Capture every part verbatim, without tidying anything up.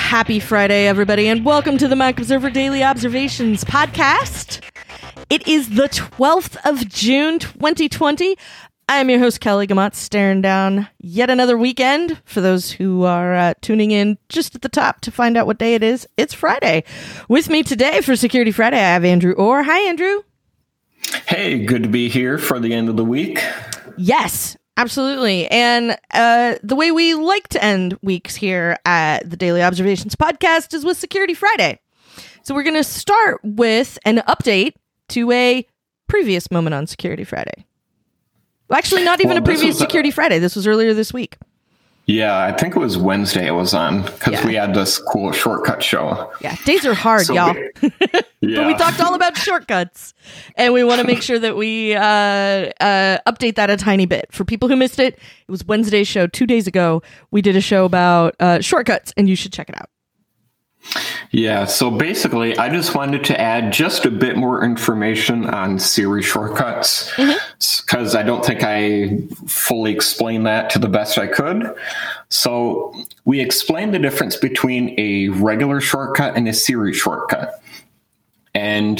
Happy Friday, everybody, and welcome to the Mac Observer Daily Observations podcast. It is the twelfth of June, twenty twenty. I am your host, Kelly Gamat, staring down yet another weekend. For those who are uh, tuning in just at the top to find out what day it is, it's Friday. With me today for Security Friday, I have Andrew Orr. Hi, Andrew. Hey, good to be here for the end of the week. Yes, absolutely. And uh, the way we like to end weeks here at the Daily Observations podcast is with Security Friday. So we're going to start with an update to a previous moment on Security Friday. Well, actually, not even well, a previous Security a- Friday. This was earlier this week. Yeah, I think it was Wednesday it was on because yeah. we had this cool shortcut show. Yeah, days are hard, so y'all. We, yeah. But we talked all about shortcuts, and we want to make sure that we uh, uh, update that a tiny bit. For people who missed it, it was Wednesday's show two days ago. We did a show about uh, shortcuts, and you should check it out. Yeah, so basically, I just wanted to add just a bit more information on Siri shortcuts because mm-hmm. I don't think I fully explained that to the best I could. So we explained the difference between a regular shortcut and a Siri shortcut. And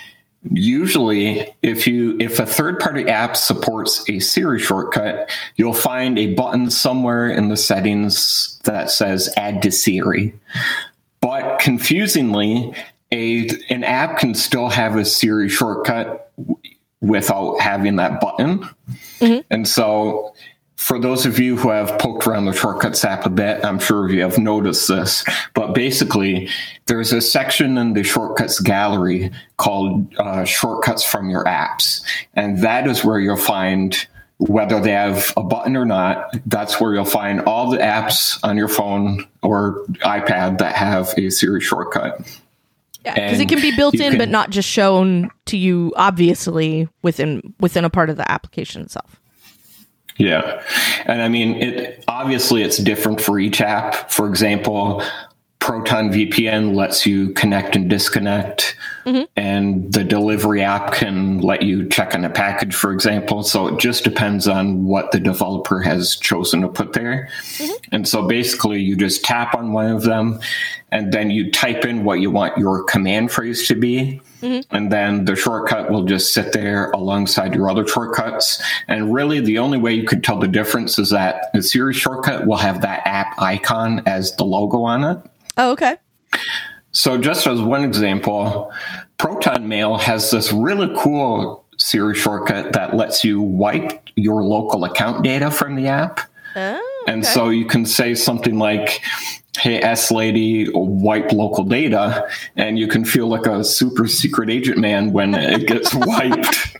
usually, if you if a third-party app supports a Siri shortcut, you'll find a button somewhere in the settings that says Add to Siri. But confusingly, a an app can still have a Siri shortcut w- without having that button. Mm-hmm. And so for those of you who have poked around the Shortcuts app a bit, I'm sure you have noticed this. But basically, there's a section in the Shortcuts gallery called uh, Shortcuts from your apps. And that is where you'll find whether they have a button or not. That's where you'll find all the apps on your phone or iPad that have a Siri shortcut. Yeah, because it can be built in, can, but not just shown to you, obviously, within within a part of the application itself. Yeah. And I mean, it obviously it's different for each app. For example, Proton V P N lets you connect and disconnect, mm-hmm. and the delivery app can let you check on a package, for example. So it just depends on what the developer has chosen to put there. Mm-hmm. And so basically you just tap on one of them and then you type in what you want your command phrase to be. Mm-hmm. And then the shortcut will just sit there alongside your other shortcuts. And really the only way you could tell the difference is that the Siri shortcut will have that app icon as the logo on it. Oh, okay. So just as one example, Proton Mail has this really cool Siri shortcut that lets you wipe your local account data from the app. Oh, okay. And so you can say something like, hey, S lady, wipe local data, and you can feel like a super secret agent man when it gets wiped.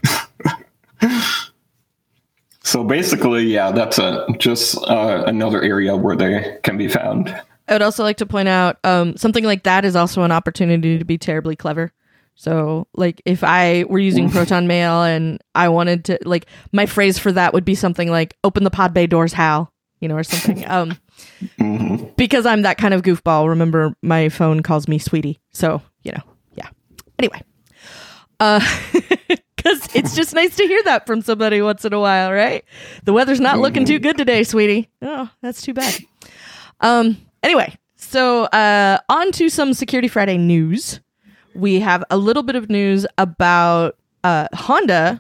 So basically, yeah, that's a, just uh, another area where they can be found. I would also like to point out um, something like that is also an opportunity to be terribly clever. So, like, if I were using Proton Mail and I wanted to, like, my phrase for that would be something like, open the pod bay doors, Hal, you know, or something. Um, mm-hmm. Because I'm that kind of goofball. Remember, my phone calls me sweetie. So, you know, yeah. Anyway. Uh, because it's just nice to hear that from somebody once in a while, right? The weather's not mm-hmm. looking too good today, sweetie. Oh, that's too bad. Um... Anyway, so uh, on to some Security Friday news. We have a little bit of news about uh, Honda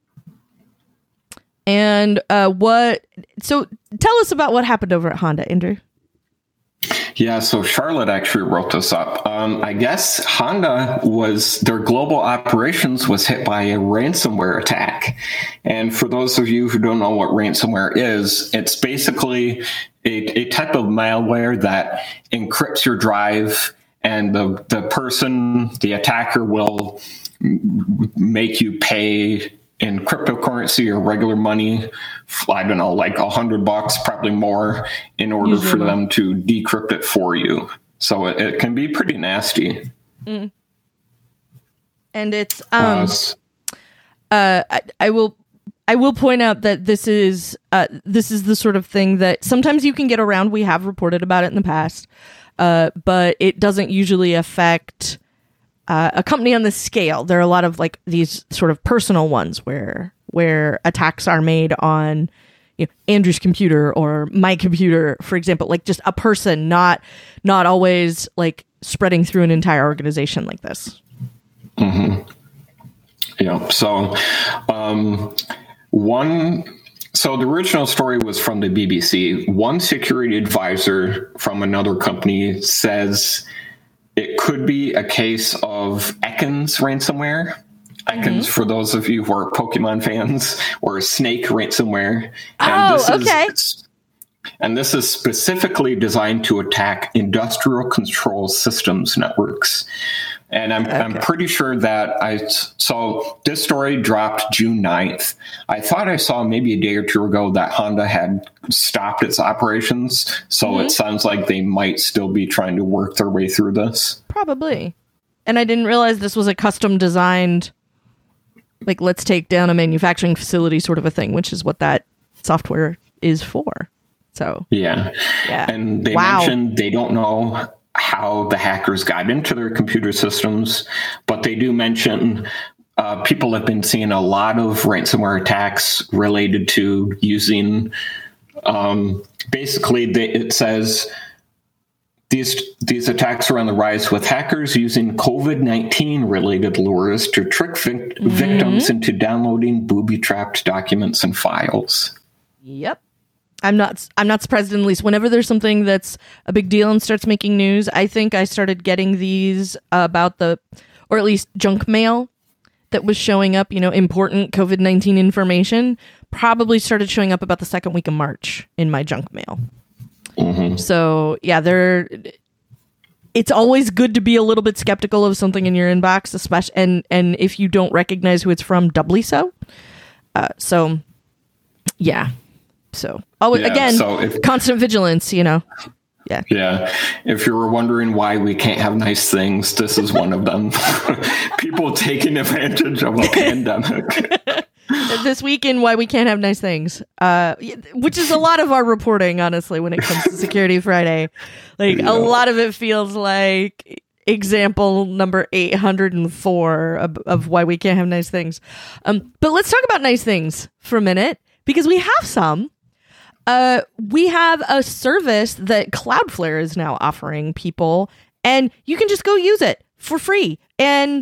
and uh, what... So tell us about what happened over at Honda, Andrew. Yeah, so Charlotte actually wrote this up. Um, I guess Honda was, their global operations was hit by a ransomware attack. And for those of you who don't know what ransomware is, it's basically a, a type of malware that encrypts your drive, and the, the person, the attacker, will make you pay in cryptocurrency or regular money, I don't know, like a hundred bucks, probably more, in order Usually. for them to decrypt it for you. So it, it can be pretty nasty. Mm. And it's, um, uh, uh, I, I will, I will point out that this is, uh, this is the sort of thing that sometimes you can get around. We have reported about it in the past, uh, but it doesn't usually affect Uh, a company on this scale. There are a lot of like these sort of personal ones where where attacks are made on, you know, Andrew's computer or my computer, for example, like just a person, not not always like spreading through an entire organization like this. Mm-hmm. Yeah. So um, one. So the original story was from the B B C. One security advisor from another company says it could be a case of Ekans ransomware. Ekans, mm-hmm. for those of you who are Pokemon fans, or Snake ransomware. And oh, this okay. Is, and this is specifically designed to attack industrial control systems networks. And I'm okay. I'm pretty sure that I so this story dropped June ninth. I thought I saw maybe a day or two ago that Honda had stopped its operations. So mm-hmm. it sounds like they might still be trying to work their way through this. Probably. And I didn't realize this was a custom designed, like, let's take down a manufacturing facility sort of a thing, which is what that software is for. So yeah. Yeah. And they wow. mentioned they don't know how the hackers got into their computer systems, but they do mention uh, people have been seeing a lot of ransomware attacks related to using, um, basically they, it says these these attacks are on the rise with hackers using COVID nineteen related lures to trick vic- mm-hmm. victims into downloading booby-trapped documents and files. Yep. I'm not I'm not surprised, at least whenever there's something that's a big deal and starts making news. I think I started getting these about the, or at least junk mail that was showing up, you know, important COVID nineteen information, probably started showing up about the second week of March in my junk mail. Mm-hmm. So, yeah, they're, it's always good to be a little bit skeptical of something in your inbox, especially, and, and if you don't recognize who it's from, doubly so. Uh, so, yeah. So, oh, yeah, again, so if, constant vigilance, you know. Yeah. Yeah. If you were wondering why we can't have nice things, this is one of them. People taking advantage of a pandemic. This week in Why We Can't Have Nice Things, uh, which is a lot of our reporting, honestly, when it comes to Security Friday. Like, yeah. a lot of it feels like example number eight hundred four of, of Why We Can't Have Nice Things. Um, but let's talk about nice things for a minute, because we have some. Uh, we have a service that Cloudflare is now offering people, and you can just go use it for free, and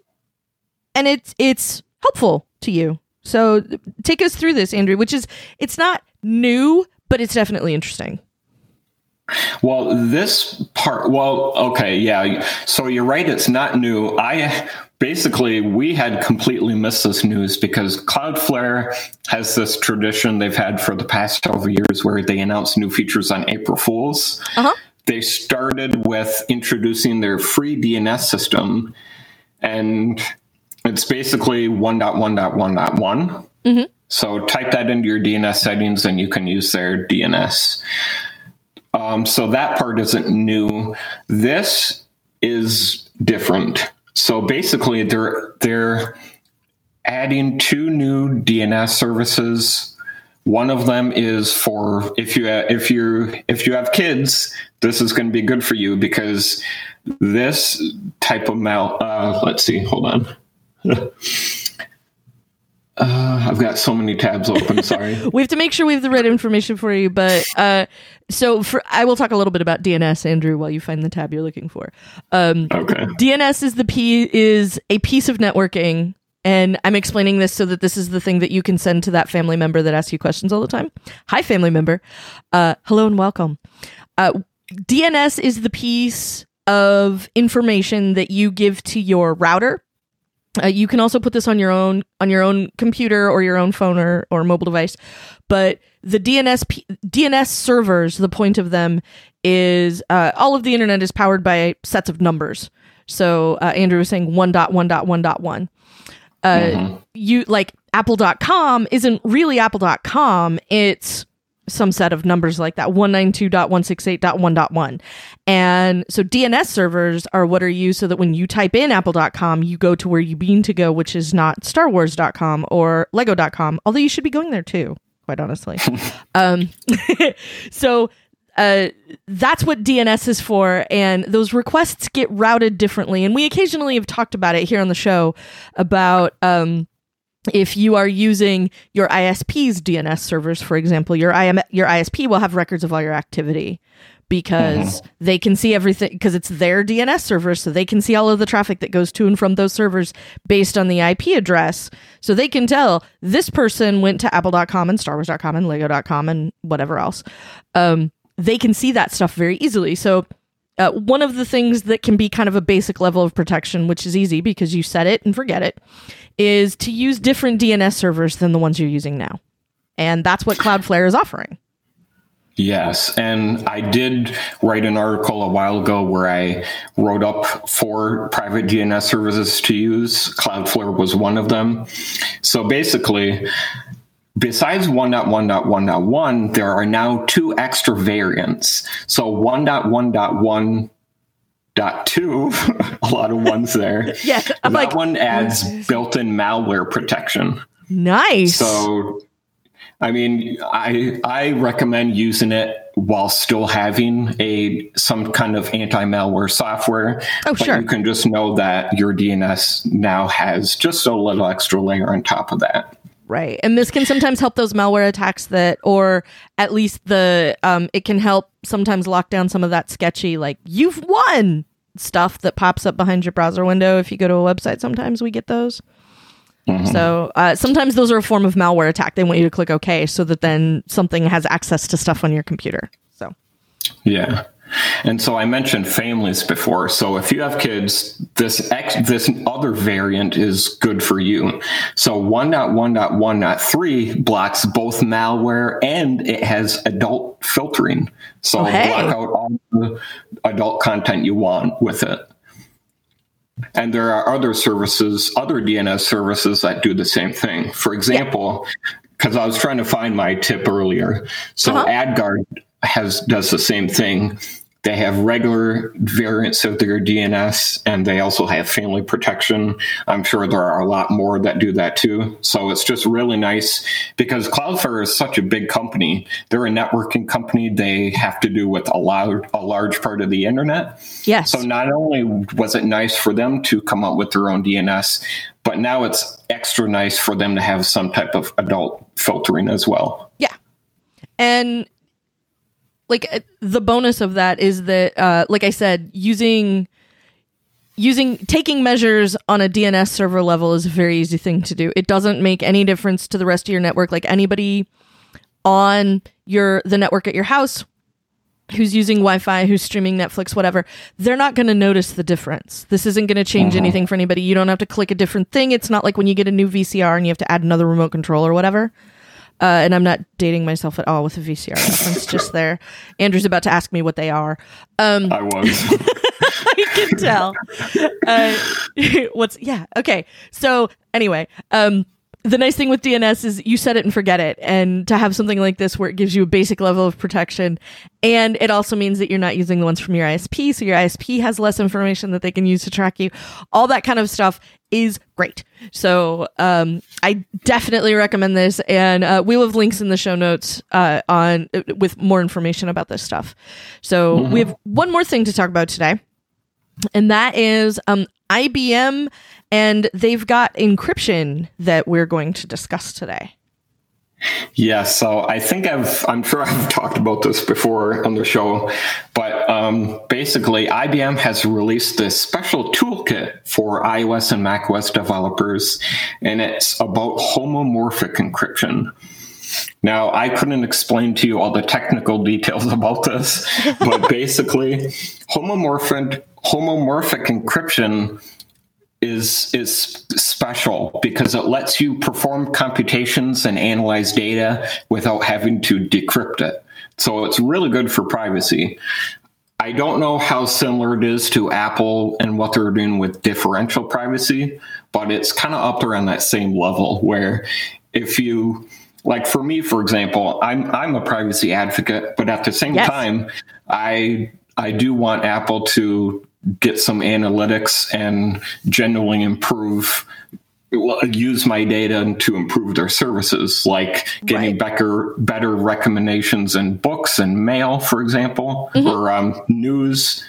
and it's it's helpful to you. So take us through this, Andrew, which is, it's not new, but it's definitely interesting. Well, this part, well, okay, yeah. So you're right, it's not new. I basically, we had completely missed this news because Cloudflare has this tradition they've had for the past several years where they announce new features on April Fools. Uh-huh. They started with introducing their free D N S system, and it's basically one point one point one point one. Mm-hmm. So type that into your D N S settings and you can use their D N S. Um, so that part isn't new. This is different. So basically, they're they're adding two new D N S services. One of them is for if you if you if you have kids, this is going to be good for you because this type of mail. Uh, let's see. Hold on. Uh, I've got so many tabs open. Sorry. We have to make sure we have the right information for you. But uh, so for, I will talk a little bit about D N S, Andrew, while you find the tab you're looking for. Um, okay. D N S is the P is a piece of networking, and I'm explaining this so that this is the thing that you can send to that family member that asks you questions all the time. Hi, family member. Uh, hello and welcome. Uh, D N S is the piece of information that you give to your router. Uh, you can also put this on your own on your own computer or your own phone or, or mobile device. But the D N S P, D N S servers, the point of them is uh, all of the internet is powered by sets of numbers. So uh, Andrew was saying one dot one dot one dot one. Uh, mm-hmm. You like apple dot com isn't really apple dot com. It's some set of numbers like that, one ninety-two dot one sixty-eight dot one dot one. And so D N S servers are what are used so that when you type in apple dot com, you go to where you mean to go, which is not star wars dot com or lego dot com, although you should be going there too, quite honestly. um, so uh, that's what D N S is for, and those requests get routed differently. And we occasionally have talked about it here on the show about... Um, if you are using your I S P's D N S servers, for example, your I M your I S P will have records of all your activity because mm-hmm. they can see everything because it's their D N S servers, so they can see all of the traffic that goes to and from those servers based on the I P address. So they can tell this person went to apple dot com and star wars dot com and lego dot com and whatever else. Um, they can see that stuff very easily. So uh, one of the things that can be kind of a basic level of protection, which is easy because you set it and forget it, is to use different D N S servers than the ones you're using now. And that's what Cloudflare is offering. Yes, and I did write an article a while ago where I wrote up four private D N S services to use. Cloudflare was one of them. So basically, besides one dot one dot one dot one, there are now two extra variants. So one dot one dot one dot two, a lot of ones there. Yeah, I'm that like, one adds built-in malware protection. Nice. So I mean, I I recommend using it while still having a some kind of anti-malware software. Oh, but sure. You can just know that your D N S now has just a little extra layer on top of that. Right. And this can sometimes help those malware attacks that, or at least the, um, it can help sometimes lock down some of that sketchy, like, you've won stuff that pops up behind your browser window. If you go to a website, sometimes we get those. Mm-hmm. So uh, sometimes those are a form of malware attack. They want you to click OK so that then something has access to stuff on your computer. So, yeah. And so I mentioned families before. So if you have kids, this ex, this other variant is good for you. So one dot one dot one dot three blocks both malware and it has adult filtering. So oh, hey. block out all the adult content you want with it. And there are other services, other D N S services that do the same thing. For example, because yeah. I was trying to find my tip earlier. So uh-huh. AdGuard has does the same thing. They have regular variants of their D N S, and they also have family protection. I'm sure there are a lot more that do that too. So it's just really nice because Cloudflare is such a big company. They're a networking company. They have to do with a large, a large part of the internet. Yes. So not only was it nice for them to come up with their own D N S, but now it's extra nice for them to have some type of adult filtering as well. Yeah. And like the bonus of that is that, uh, like I said, using using taking measures on a D N S server level is a very easy thing to do. It doesn't make any difference to the rest of your network. Like anybody on your the network at your house who's using Wi-Fi, who's streaming Netflix, whatever, they're not going to notice the difference. This isn't going to change uh-huh. anything for anybody. You don't have to click a different thing. It's not like when you get a new V C R and you have to add another remote control or whatever. Uh, and I'm not dating myself at all with a V C R reference, just there. Andrew's about to ask me what they are. Um, I was. I can tell. Uh, what's, yeah, okay. So anyway, um, the nice thing with D N S is you set it and forget it. And to have something like this where it gives you a basic level of protection, and it also means that you're not using the ones from your I S P, so your I S P has less information that they can use to track you. All that kind of stuff is great. So um, I definitely recommend this, and uh, we'll have links in the show notes uh, on uh, with more information about this stuff. So mm-hmm. we have one more thing to talk about today, and that is um, I B M, and they've got encryption that we're going to discuss today. Yeah, so I think I've, I'm sure I've talked about this before on the show, but um, basically I B M has released this special toolkit for iOS and macOS developers, and it's about homomorphic encryption. Now, I couldn't explain to you all the technical details about this, but basically homomorphic, homomorphic encryption is is special because it lets you perform computations and analyze data without having to decrypt it. So it's really good for privacy. I don't know how similar it is to Apple and what they're doing with differential privacy, but it's kind of up there on that same level where if you, like for me, for example, I'm I'm a privacy advocate, but at the same yes. time, I I do want Apple to get some analytics and genuinely improve, use my data to improve their services, like getting right. better, better recommendations in books and mail, for example, mm-hmm. or um, news.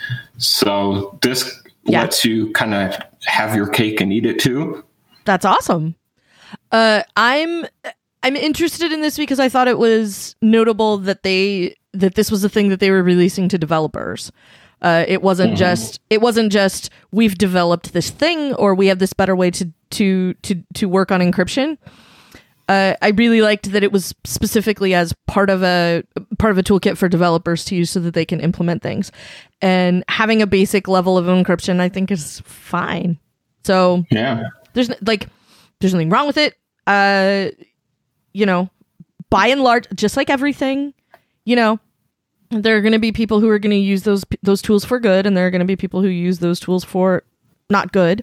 So this yeah. lets you kind of have your cake and eat it too. That's awesome. Uh, I'm I'm interested in this because I thought it was notable that they that this was a thing that they were releasing to developers. Uh, it wasn't mm-hmm. just it wasn't just we've developed this thing or we have this better way to to to to work on encryption. Uh, I really liked that it was specifically as part of a part of a toolkit for developers to use so that they can implement things. And having a basic level of encryption, I think, is fine. So yeah, there's like there's nothing wrong with it. Uh, you know, by and large, just like everything, you know, there are going to be people who are going to use those those tools for good, and there are going to be people who use those tools for not good.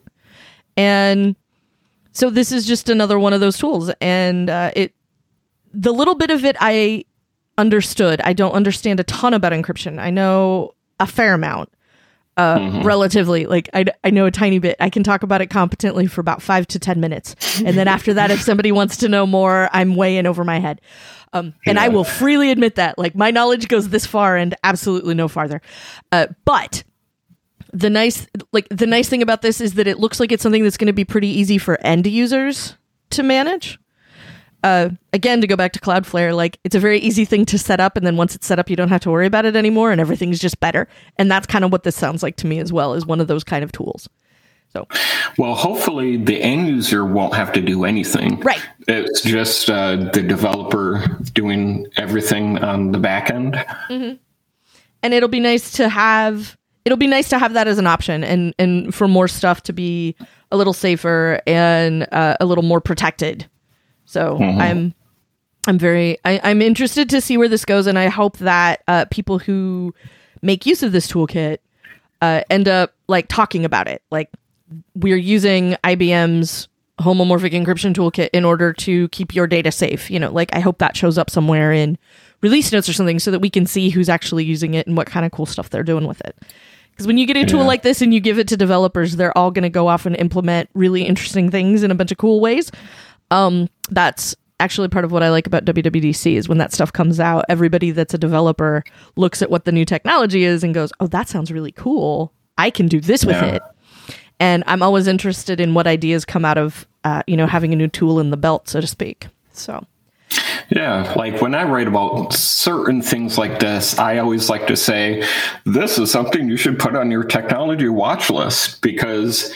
And so this is just another one of those tools, and uh, it the little bit of it I understood. I don't understand a ton about encryption. I know a fair amount, uh, mm-hmm. relatively. Like I, I know a tiny bit. I can talk about it competently for about five to ten minutes, and then after that, if somebody wants to know more, I'm way in over my head. Um, and yeah. I will freely admit that. Like my knowledge goes this far and absolutely no farther. Uh, but. The nice, like the nice thing about this is that it looks like it's something that's going to be pretty easy for end users to manage. Uh, again, to go back to Cloudflare, like it's a very easy thing to set up, and then once it's set up, you don't have to worry about it anymore, and everything's just better. And that's kind of what this sounds like to me as well, is one of those kind of tools. So, well, hopefully the end user won't have to do anything. Right. It's just uh, the developer doing everything on the back end. Mm-hmm. And it'll be nice to have. It'll be nice to have that as an option, and, and for more stuff to be a little safer and uh, a little more protected. So mm-hmm. I'm I'm very I, I'm interested to see where this goes, and I hope that uh, people who make use of this toolkit uh, end up like talking about it. Like we're using I B M's homomorphic encryption toolkit in order to keep your data safe. You know, like I hope that shows up somewhere in release notes or something, so that we can see who's actually using it and what kind of cool stuff they're doing with it. Because when you get a tool yeah. like this and you give it to developers, they're all going to go off and implement really interesting things in a bunch of cool ways. Um, that's actually part of what I like about W W D C is when that stuff comes out, everybody that's a developer looks at what the new technology is and goes, oh, that sounds really cool. I can do this with yeah. it. And I'm always interested in what ideas come out of, uh, you know, having a new tool in the belt, so to speak. So. Yeah, like when I write about certain things like this, I always like to say, this is something you should put on your technology watch list, because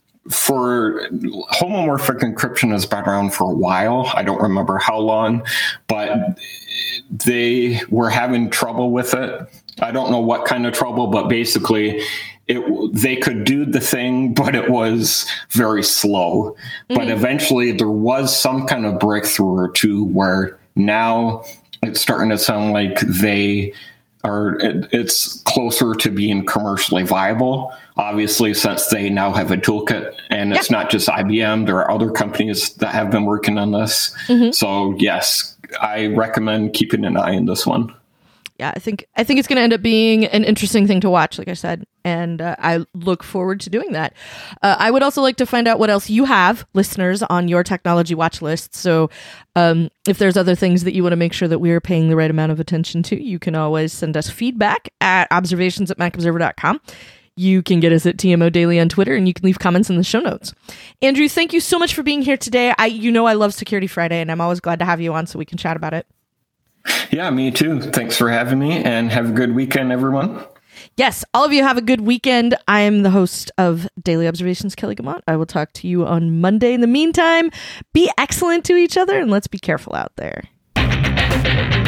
for homomorphic encryption has been around for a while. I don't remember how long, but they were having trouble with it. I don't know what kind of trouble, but basically it they could do the thing, but it was very slow. Mm-hmm. But eventually there was some kind of breakthrough or two where now it's starting to sound like they are, it, it's closer to being commercially viable, obviously, since they now have a toolkit. And it's yeah. not just I B M, there are other companies that have been working on this. Mm-hmm. So yes, I recommend keeping an eye on this one. Yeah, I think I think it's going to end up being an interesting thing to watch, like I said, and uh, I look forward to doing that. Uh, I would also like to find out what else you have, listeners, on your technology watch list. So um, if there's other things that you want to make sure that we are paying the right amount of attention to, you can always send us feedback at observations at mac observer dot com. You can get us at T M O Daily on Twitter, and you can leave comments in the show notes. Andrew, thank you so much for being here today. I, you know I love Security Friday, and I'm always glad to have you on so we can chat about it. Yeah, me too. Thanks for having me, and have a good weekend, everyone. Yes, all of you have a good weekend. I am the host of Daily Observations, Kelly Guimont. I will talk to you on Monday. In the meantime, be excellent to each other, and let's be careful out there.